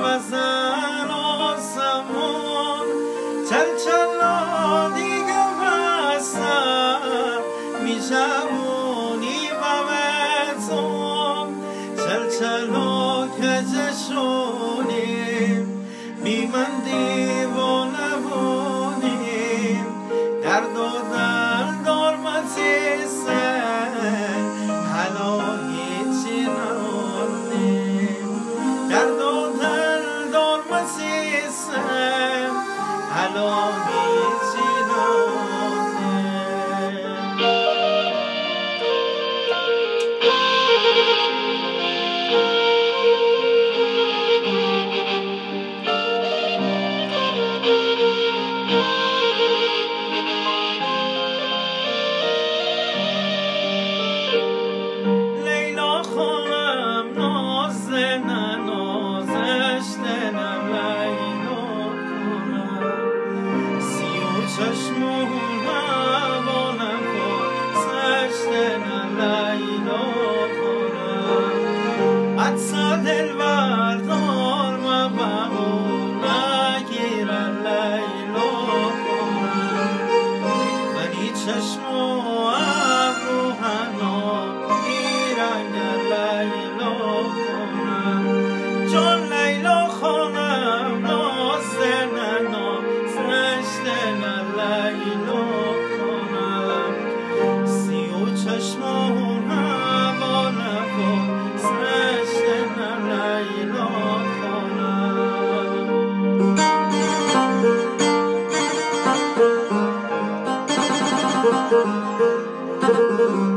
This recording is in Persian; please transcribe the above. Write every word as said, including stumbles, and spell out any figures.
بزن آسمون چل چلا دیگه بستم میشمونی بمتون چل چلا کجشونیم بی من دیوانه بونیم درد و دل دارمتی سن حالا هیچی نمونیم درد و دل دارمتی سن حالا هیچی نمونیم چشمون هوا نکن سشتن لیلا کنم عطسا دل بردار و بهون نگیرن لیلا کنم ولی چشم و ابرو هنا گیرن لیلا کنم جان لیلا خانم نازدن سشتن لیلا کنم سی و چشمون هوا نکن سشتن لیلا کنم